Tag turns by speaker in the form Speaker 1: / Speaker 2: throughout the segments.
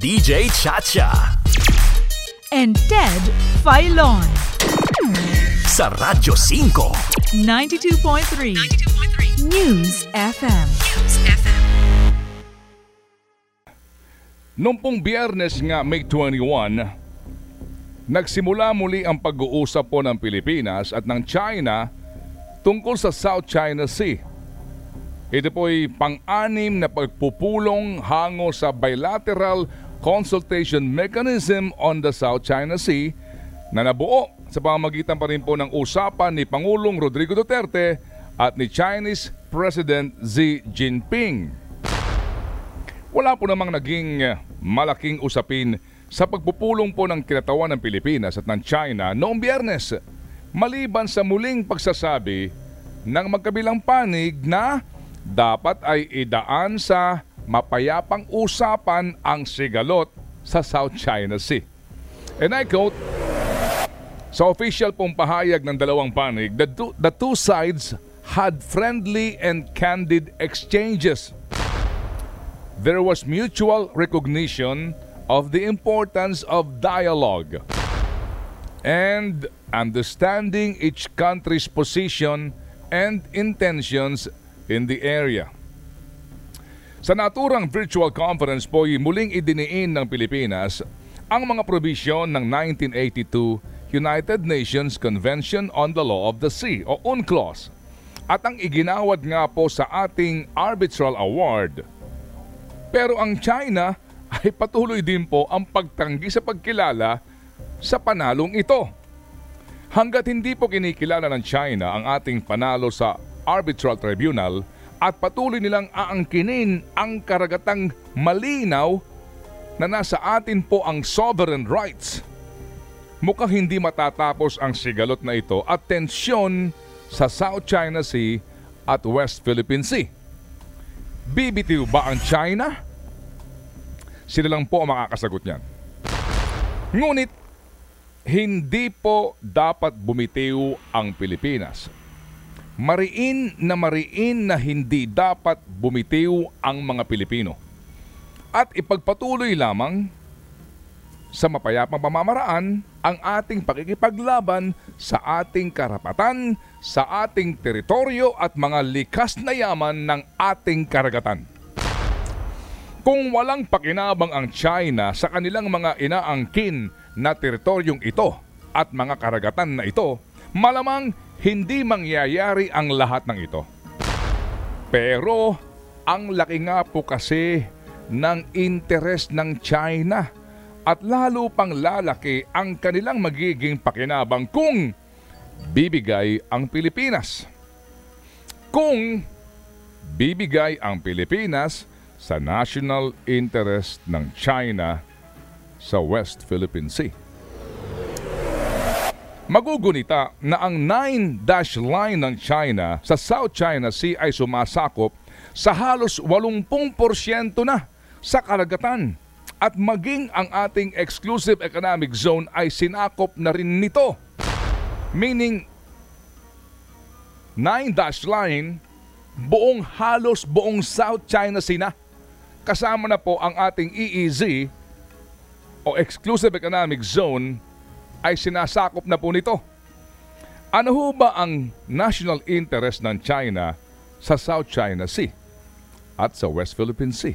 Speaker 1: DJ Chacha
Speaker 2: and Ted Filon
Speaker 1: sa Radyo 5
Speaker 2: 92.3 News FM.
Speaker 3: Noong pong Biyernes nga May 21, nagsimula muli ang pag-uusap po ng Pilipinas at ng China tungkol sa South China Sea. Ito po'y pang-anim na pagpupulong hango sa bilateral consultation mechanism on the South China Sea na nabuo sa pamamagitan pa rin po ng usapan ni Pangulong Rodrigo Duterte at ni Chinese President Xi Jinping. Wala po namang naging malaking usapin sa pagpupulong po ng kinatawan ng Pilipinas at ng China noong Biyernes, maliban sa muling pagsasabi ng magkabilang panig na dapat ay idaan sa mapayapang usapan ang sigalot sa South China Sea. And I quote, sa official pong pahayag ng dalawang panig, the two sides had friendly and candid exchanges. There was mutual recognition of the importance of dialogue and understanding each country's position and intentions in the area. Sa naturang virtual conference po, muling idiniin ng Pilipinas ang mga probisyon ng 1982 United Nations Convention on the Law of the Sea o UNCLOS at ang iginawad nga po sa ating arbitral award. Pero ang China ay patuloy din po ang pagtanggi sa pagkilala sa panalong ito. Hanggat hindi po kinikilala ng China ang ating panalo sa arbitral tribunal at patuloy nilang aangkinin ang karagatang malinaw na nasa atin po ang sovereign rights, mukhang hindi matatapos ang sigalot na ito at tensyon sa South China Sea at West Philippine Sea. Bibitiw ba ang China? Sila lang po ang makakasagot niyan. Ngunit, hindi po dapat bumitiw ang Pilipinas. Mariin na hindi dapat bumitiw ang mga Pilipino. At ipagpatuloy lamang sa mapayapang pamamaraan ang ating pakikipaglaban sa ating karapatan, sa ating teritoryo at mga likas na yaman ng ating karagatan. Kung walang pakinabang ang China sa kanilang mga inaangkin na teritoryong ito at mga karagatan na ito, malamang hindi mangyayari ang lahat ng ito. Pero ang laki nga po kasi ng interes ng China at lalo pang lalaki ang kanilang magiging pakinabang kung bibigay ang Pilipinas. Kung bibigay ang Pilipinas sa national interest ng China sa West Philippine Sea. Magugunita na ang 9-dash line ng China sa South China Sea ay sumasakop sa halos 80% na sa karagatan at maging ang ating exclusive economic zone ay sinakop na rin nito. Meaning, 9-dash line, halos buong South China Sea na. Kasama na po ang ating EEZ o Exclusive Economic Zone ay sinasakop na po nito. Ano ho ba ang national interest ng China sa South China Sea at sa West Philippine Sea?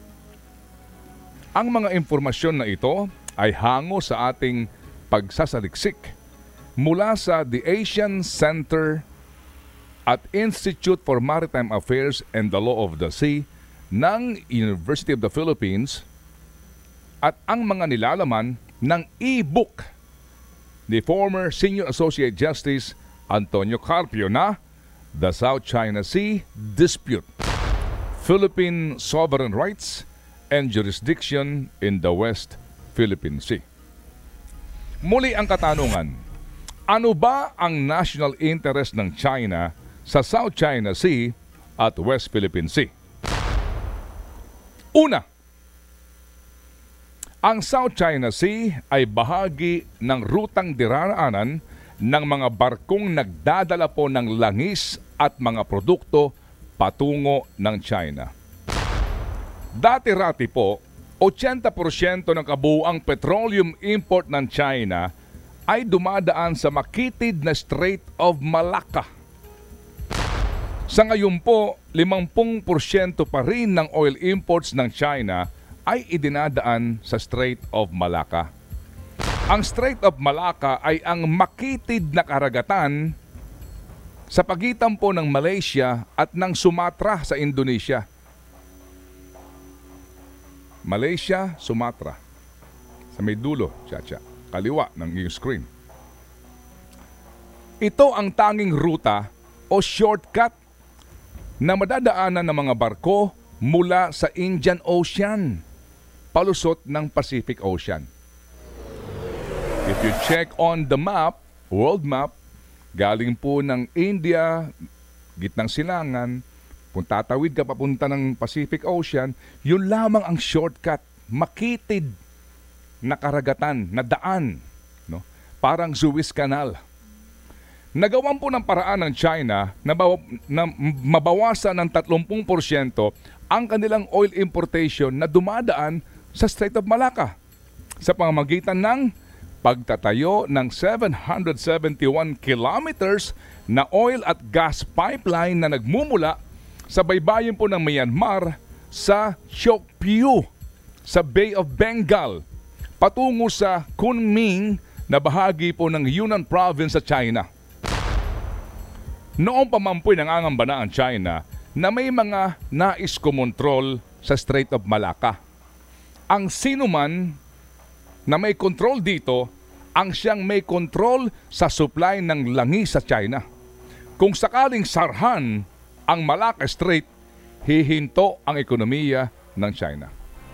Speaker 3: Ang mga impormasyon na ito ay hango sa ating pagsasaliksik mula sa The Asian Center at Institute for Maritime Affairs and the Law of the Sea ng University of the Philippines at ang mga nilalaman ng e-book ni former Senior Associate Justice Antonio Carpio na The South China Sea Dispute, Philippine Sovereign Rights and Jurisdiction in the West Philippine Sea. Muli ang katanungan, ano ba ang national interest ng China sa South China Sea at West Philippine Sea? Una, ang South China Sea ay bahagi ng rutang dinaraanan ng mga barkong nagdadala po ng langis at mga produkto patungo ng China. Dati-rati po, 80% ng kabuuang petroleum import ng China ay dumadaan sa makitid na Strait of Malacca. Sa ngayon po, 50% pa rin ng oil imports ng China ay idinadaan sa Strait of Malacca. Ang Strait of Malacca ay ang makitid na karagatan sa pagitan po ng Malaysia at ng Sumatra sa Indonesia. Malaysia, Sumatra. Sa may dulo, Chacha, kaliwa ng iyong screen. Ito ang tanging ruta o shortcut na madadaanan ng mga barko mula sa Indian Ocean, palusot ng Pacific Ocean. If you check on the map, world map, galing po ng India, gitnang silangan, kung tatawid ka papunta ng Pacific Ocean, yun lamang ang shortcut, makitid na karagatan, na daan, no? Parang Suez Canal. Nagawan po ng paraan ng China na mabawasan ng 30% ang kanilang oil importation na dumadaan sa Strait of Malacca sa pamamagitan ng pagtatayo ng 771 kilometers na oil at gas pipeline na nagmumula sa baybayin po ng Myanmar sa Siokpiu sa Bay of Bengal patungo sa Kunming na bahagi po ng Yunnan Province sa China. Noong pamampoy nangangamba na ang China na may mga nais kumontrol sa Strait of Malacca. Ang sinuman na may control dito ang siyang may control sa supply ng langis sa China. Kung sakaling sarhan ang Malacca Strait, hihinto ang ekonomiya ng China.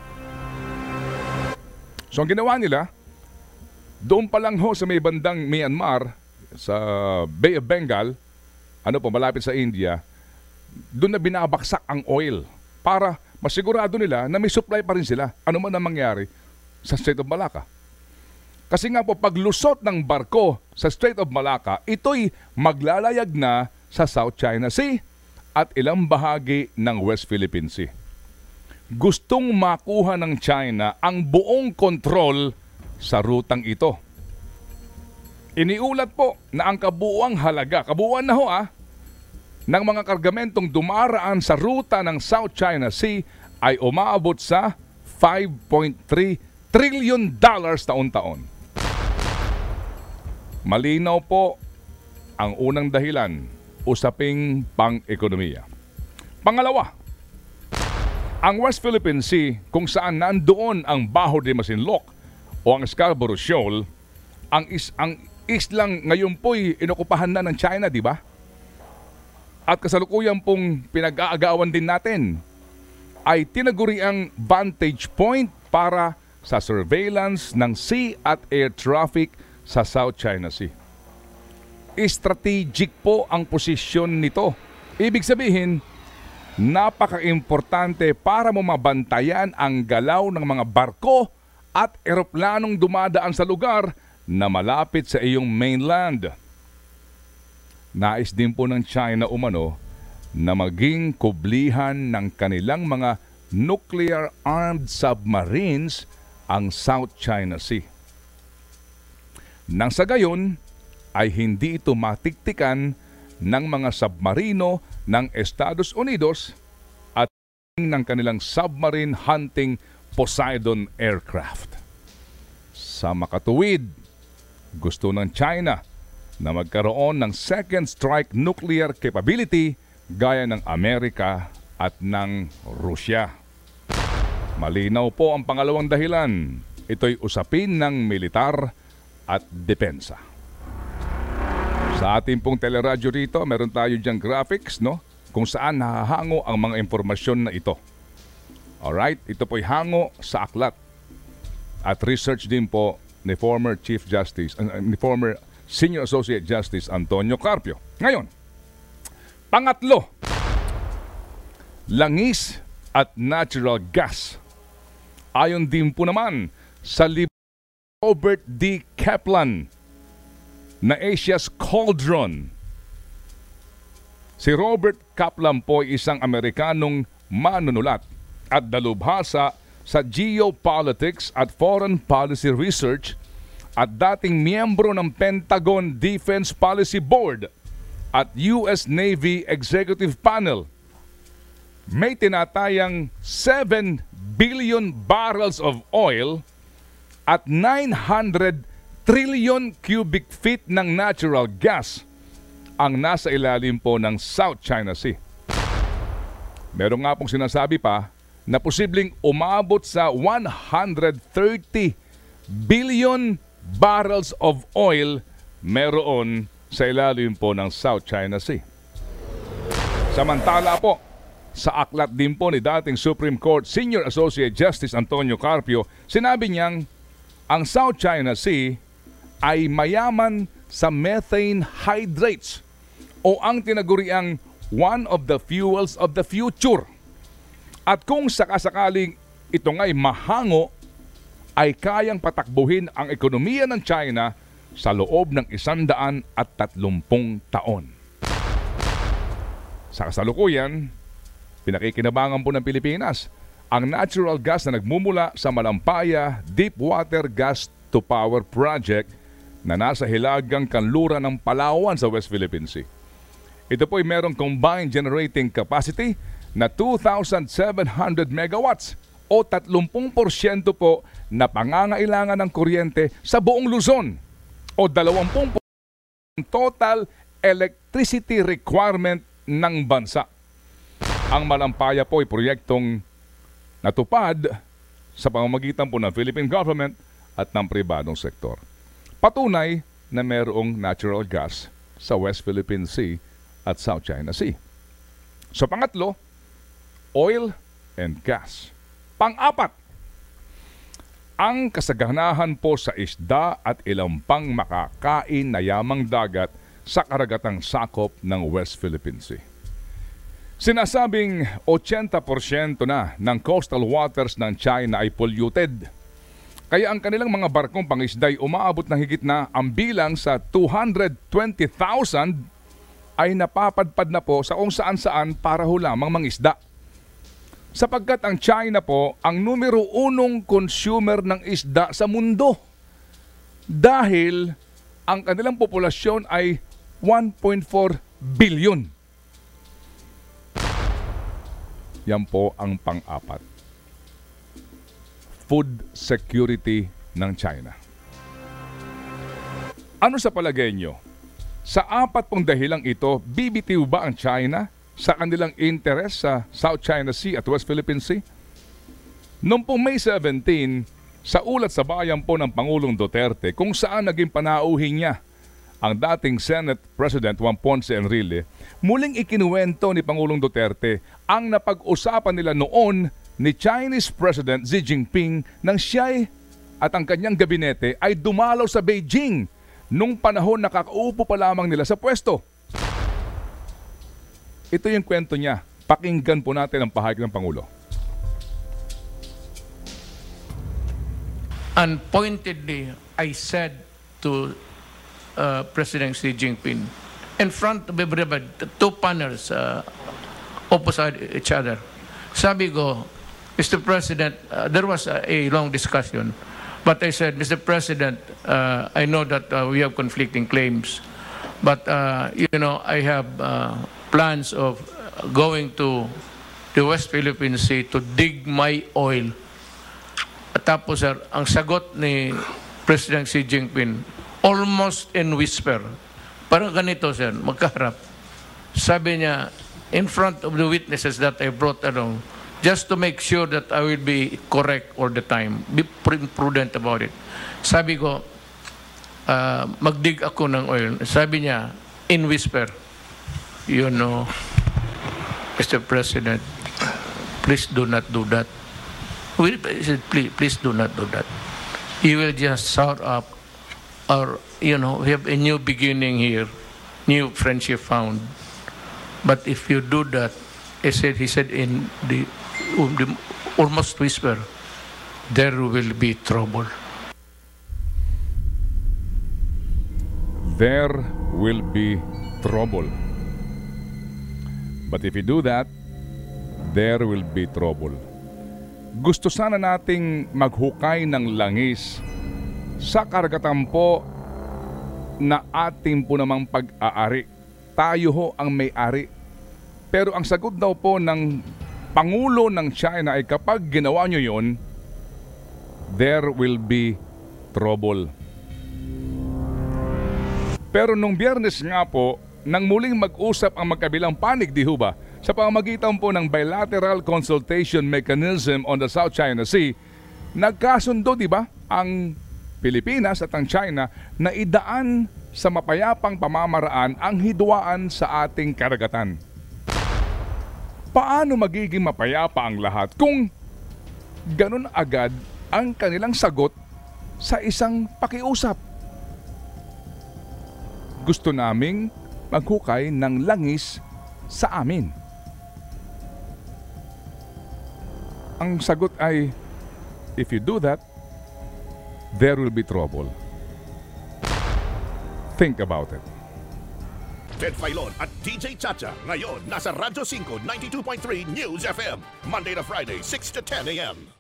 Speaker 3: So ang ginawa nila, doon pa lang ho sa may bandang Myanmar, sa Bay of Bengal, malapit sa India, doon na binabaksak ang oil para masigurado nila na may supply pa rin sila. Ano man ang mangyari sa Strait of Malacca. Kasi nga po, paglusot ng barko sa Strait of Malacca, ito'y maglalayag na sa South China Sea at ilang bahagi ng West Philippine Sea. Gustong makuha ng China ang buong kontrol sa rutang ito. Iniulat po na ang kabuuang halaga, kabuuan na ho ng mga kargamentong dumaraan sa ruta ng South China Sea ay umaabot sa $5.3 trillion taon-taon. Malinaw po ang unang dahilan, usaping pang-ekonomiya. Pangalawa, ang West Philippine Sea kung saan nandoon ang Baho de Masinloc o ang Scarborough Shoal, ang islang ngayon po'y inokupahan na ng China, di ba? At kasalukuyan pong pinag-aagawan din natin ay tinaguri ang vantage point para sa surveillance ng sea at air traffic sa South China Sea. Strategic po ang posisyon nito. Ibig sabihin, napaka-importante para mo mabantayan ang galaw ng mga barko at eroplanong dumadaan sa lugar na malapit sa iyong mainland. Nais din po ng China na maging kublihan ng kanilang mga nuclear-armed submarines ang South China Sea. Nang sa gayon, ay hindi ito matiktikan ng mga submarino ng Estados Unidos at ng kanilang submarine hunting Poseidon aircraft. Sa makatuwid, gusto ng China na magkaroon ng second strike nuclear capability gaya ng Amerika at ng Rusya. Malinaw po ang pangalawang dahilan. Ito'y usapin ng militar at depensa. Sa ating pong teleradyo rito, meron tayo diyang graphics, kung saan nahahango ang mga impormasyon na ito. Alright, ito po'y hango sa aklat at research din po ni former Senior Associate Justice Antonio Carpio. Ngayon, pangatlo, langis at natural gas. Ayon din po naman sa Robert D. Kaplan na Asia's Cauldron. Si Robert Kaplan po ay isang Amerikanong manunulat at dalubhasa sa Geopolitics at Foreign Policy Research at dating miyembro ng Pentagon Defense Policy Board at US Navy Executive Panel. May tinatayang 7 billion barrels of oil at 900 trillion cubic feet ng natural gas ang nasa ilalim po ng South China Sea. Meron nga pong sinasabi pa na posibleng umabot sa 130 billion barrels of oil meron sa ilalim po ng South China Sea. Samantala po, sa aklat din po ni dating Supreme Court Senior Associate Justice Antonio Carpio, sinabi niyang ang South China Sea ay mayaman sa methane hydrates o ang tinaguriang one of the fuels of the future. At kung sakasakaling ito nga'y mahango, ay kayang patakbuhin ang ekonomiya ng China sa loob ng 130 taon. Sa kasalukuyan, pinakikinabangan po ng Pilipinas ang natural gas na nagmumula sa Malampaya Deepwater Gas to Power Project na nasa hilagang kanluran ng Palawan sa West Philippine Sea. Ito po ay merong combined generating capacity na 2,700 megawatts o 30% po na pangangailangan ng kuryente sa buong Luzon o 20% total electricity requirement ng bansa. Ang Malampaya po ay proyektong natupad sa pamamagitan po ng Philippine government at ng pribadong sektor. Patunay na mayroong natural gas sa West Philippine Sea at South China Sea. So pangatlo, oil and gas. Pang-apat, ang kasaganahan po sa isda at ilang pang makakain na yamang dagat sa karagatang sakop ng West Philippine Sea. Sinasabing 80% na ng coastal waters ng China ay polluted. Kaya ang kanilang mga barkong pangisda ay umaabot ng higit na ang bilang sa 220,000 ay napapadpad na po sa kung saan-saan para ho lamang mangisda. Sapagkat ang China po ang numero 1 consumer ng isda sa mundo. Dahil ang kanilang populasyon ay 1.4 billion. Yan po ang pang-apat. Food security ng China. Ano sa palagay nyo? Sa apat pong dahilang ito, bibitiw ba ang China sa kanilang interest sa South China Sea at West Philippine Sea? Noong pong May 17, sa ulat sa bayan po ng Pangulong Duterte kung saan naging panauhin niya ang dating Senate President Juan Ponce Enrile, muling ikinuwento ni Pangulong Duterte ang napag-usapan nila noon ni Chinese President Xi Jinping nang siya at ang kanyang gabinete ay dumalaw sa Beijing nung panahon nakakaupo pa lamang nila sa pwesto. Ito yung kwento niya. Pakinggan po natin ang pahayag ng Pangulo.
Speaker 4: And pointedly, I said to President Xi Jinping, in front of everybody, two panels opposite each other. Sabi ko, Mr. President, there was a long discussion, but I said, Mr. President, I know that we have conflicting claims, but I have plans of going to the West Philippine Sea to dig my oil. At tapos, sir, ang sagot ni President Xi Jinping, almost in whisper, parang ganito, sir, magkaharap. Sabi niya, in front of the witnesses that I brought along, just to make sure that I will be correct all the time, be prudent about it. Sabi ko, magdig ako ng oil. Sabi niya, in whisper, you know, Mr. President, please do not do that. Please do not do that. You will just sour up, or, we have a new beginning here, new friendship found. But if you do that, he said in the almost whisper, there will be trouble.
Speaker 3: There will be trouble. But if you do that, there will be trouble. gusto sana nating maghukay ng langis sa karagatan po na ating po namang pag-aari. Tayo ho ang may-ari. Pero ang sagot daw po ng Pangulo ng China ay kapag ginawa nyo yon, there will be trouble. Pero nung Biyernes nga po, nang muling mag-usap ang magkabilang panig, di ho ba, sa pamamagitan po ng Bilateral Consultation Mechanism on the South China Sea, nagkasundo, di ba, ang Pilipinas at ang China na idaan sa mapayapang pamamaraan ang hidwaan sa ating karagatan. Paano magiging mapayapa ang lahat kung ganun agad ang kanilang sagot sa isang pakiusap? Gusto naming maghukay ng langis sa amin. Ang sagot ay, if you do that, there will be trouble. Think about it.
Speaker 1: Ted Filon at DJ Chacha. Ngayon, nasa Radyo 5, 92.3 News FM. Monday to Friday, 6 to 10 a.m.